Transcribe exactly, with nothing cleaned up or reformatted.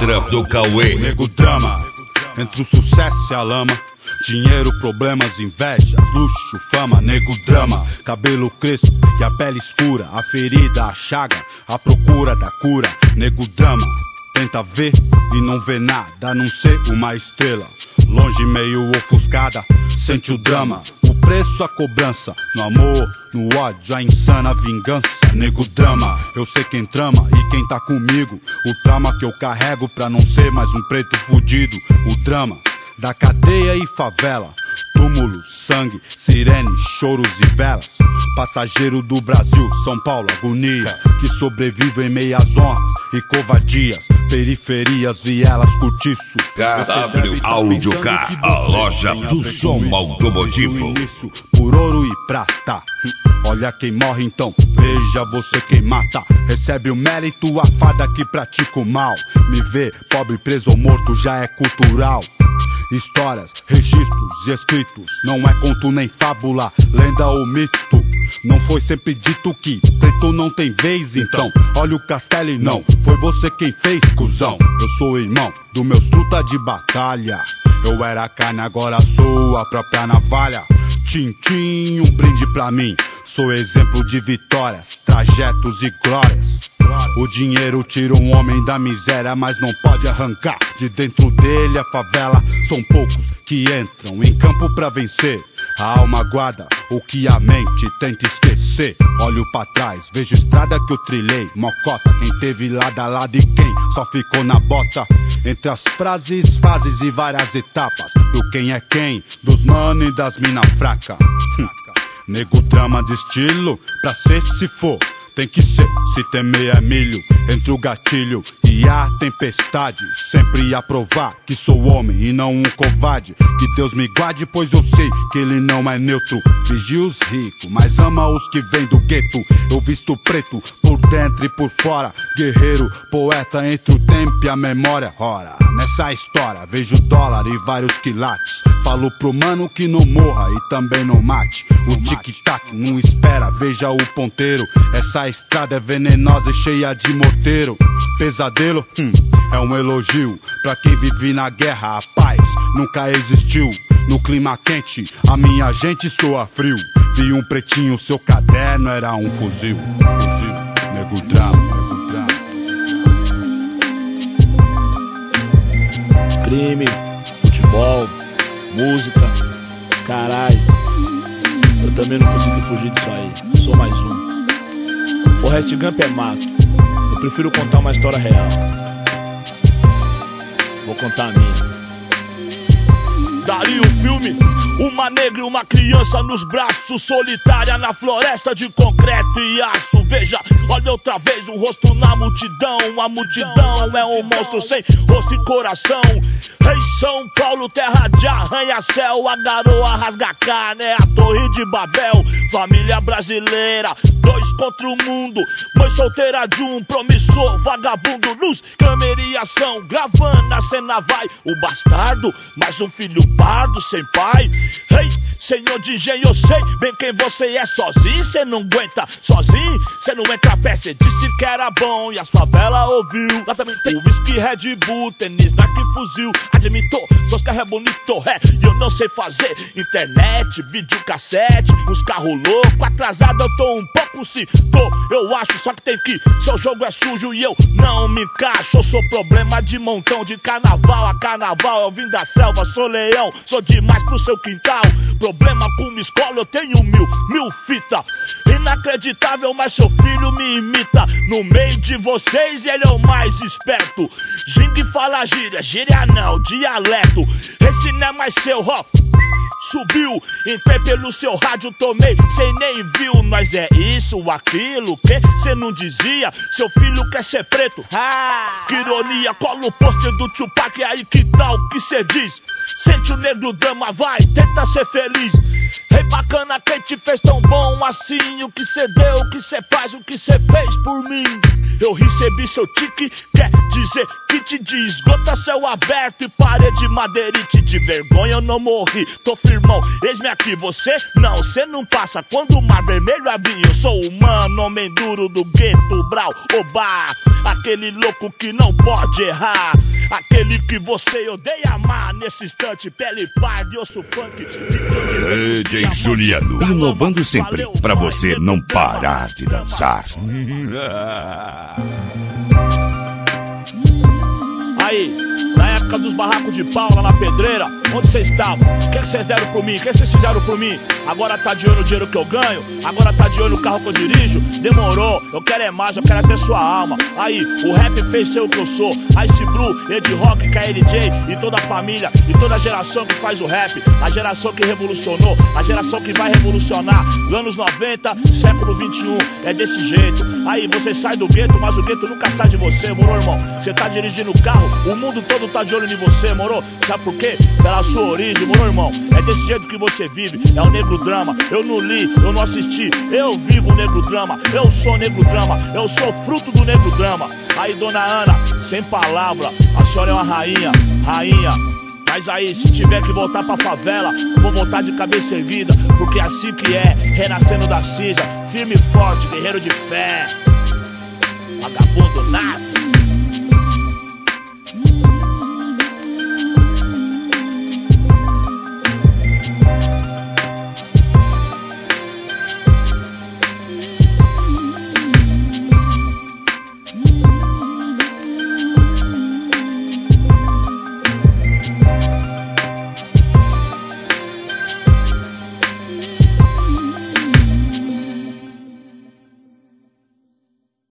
trampo do Cauê. Nego drama, entre o sucesso e a lama. Dinheiro, problemas, invejas, luxo, fama, nego drama. Cabelo crespo e a pele escura, a ferida, a chaga, a procura da cura. Nego drama, tenta ver e não vê nada, a não ser uma estrela. Longe, meio ofuscada, sente o drama. O preço, a cobrança, no amor, no ódio, a insana vingança. Nego drama, eu sei quem trama e quem tá comigo. O trauma que eu carrego pra não ser mais um preto fudido. O drama da cadeia e favela, túmulo, sangue, sirene, choros e velas. Passageiro do Brasil, São Paulo, agonia, que sobrevive em meias honras e covardias. Periferias, vielas, cortiço. K W Audio K, a loja do som automotivo. Por ouro e prata. Olha quem morre então, veja você quem mata. Recebe o mérito, a farda que pratica o mal. Me vê, pobre, preso ou morto, já é cultural. Histórias, registros e escritos, não é conto nem fábula, lenda ou mito. Não foi sempre dito que preto não tem vez, então olha o castelo e não foi você quem fez, cuzão. Eu sou irmão do meus truta de batalha. Eu era carne, agora sou a própria navalha. Tintim, um brinde pra mim. Sou exemplo de vitórias, trajetos e glórias. O dinheiro tira um homem da miséria, mas não pode arrancar de dentro dele a favela. São poucos que entram em campo pra vencer. A alma guarda o que a mente tenta esquecer. Olho pra trás, vejo estrada que eu trilhei. Mocota, quem teve lado a lado e quem só ficou na bota. Entre as frases, fases e várias etapas do quem é quem, dos mano e das mina fraca. Hum. Nego drama de estilo, pra ser se for tem que ser, se temer é milho. Entre o gatilho e a tempestade, sempre a provar que sou homem e não um covarde. Que Deus me guarde, pois eu sei que ele não é neutro. Vigia os ricos, mas ama os que vêm do gueto. Eu visto preto, por dentro e por fora. Guerreiro, poeta entre o tempo e a memória. Ora, nessa história vejo dólar e vários quilates. Falo pro mano que não morra e também não mate. O tic-tac não espera, veja o ponteiro. Essa estrada é venenosa e cheia de morteiro. Pesadelo, hum, é um elogio pra quem vive na guerra. A paz nunca existiu. No clima quente, a minha gente soa frio. Vi um pretinho, seu caderno era um fuzil. Fuzil, nego drama. Crime, futebol, música, caralho. Eu também não consegui fugir disso aí, sou mais um. Forrest Gump é mato, eu prefiro contar uma história real. Vou contar a minha. Daria um filme, uma negra e uma criança nos braços, solitária na floresta de concreto e aço. Veja, olha outra vez o rosto na multidão. A multidão é um monstro sem rosto e coração. Em São Paulo, terra de arranha-céu, a garoa rasga carne, é a Torre de Babel. Família brasileira, dois contra o mundo. Mãe solteira de um promissor vagabundo. Luz, câmera e ação, gravando a cena vai. O bastardo, mais um filho pardo sem pai. Ei, senhor de engenho, eu sei bem quem você é. Sozinho cê não aguenta, sozinho cê não entra a pé. Cê disse que era bom e as favelas ouviu. Lá também tem whisky, Red Bull, tênis, Nike, fuzil. Admitou, seus carros é bonito, é. E eu não sei fazer internet, videocassete, uns carros loucos. Atrasado eu tô um pouco, se tô, eu acho. Só que tem que, seu jogo é sujo e eu não me encaixo. Eu sou problema de montão, de carnaval a carnaval. Eu vim da selva, sou leão, sou demais pro seu quintal. Problema com uma escola, eu tenho mil, mil fita. Inacreditável, mas seu filho me imita. No meio de vocês ele é o mais esperto. Gingue fala gíria, gíria não, dialeto. Esse não é mais seu, ó. Subiu, entrei pelo seu rádio, tomei, cê nem viu. Nós é isso, aquilo, que cê não dizia. Seu filho quer ser preto, ah, que ironia. Cola o pôster do Tupac, aí que tal que cê diz? Sente o negro drama, vai, tenta ser feliz. Rei bacana, quem te fez tão bom assim? O que cê deu, o que cê faz, o que cê fez por mim? Eu recebi seu tique, quer dizer que te diz. Gota céu aberto e parede madeirite. De vergonha eu não morri, tô firmão, eis-me aqui. Você não, cê não passa quando o mar vermelho abrir. Eu sou humano, homem duro do gueto, brau, oba. Aquele louco que não pode errar. aquele que você odeia amar. Nesse instante, pele parda, osso funk D J Juliano, inovando sempre pra você não parar de dançar. Aí, na época dos barracos de pau lá na pedreira, onde vocês estavam? O que vocês deram por mim? O que vocês fizeram por mim? Agora tá de olho no dinheiro que eu ganho? Agora tá de olho no carro que eu dirijo? Demorou, eu quero é mais, eu quero até sua alma. Aí, o rap fez ser o que eu sou. Ice Blue, Ed Rock, K L J e toda a família e toda a geração que faz o rap. A geração que revolucionou, a geração que vai revolucionar. Anos noventa, século vinte e um, é desse jeito. Aí, você sai do gueto, mas o gueto nunca sai de você, moro, irmão? Você tá dirigindo o carro, o mundo todo tá de olho em você, moro? Sabe por quê? Pela sua origem, moro, irmão? É desse jeito que você vive, é o negro drama. Eu não li, eu não assisti, eu vivo o negro drama. Eu sou negro drama, eu sou fruto do negro drama. Aí, dona Ana, sem palavra, a senhora é uma rainha, rainha. Mas aí, se tiver que voltar pra favela, vou voltar de cabeça erguida, porque é assim que é, renascendo da cinza, firme e forte, guerreiro de fé. Vagabundo nada.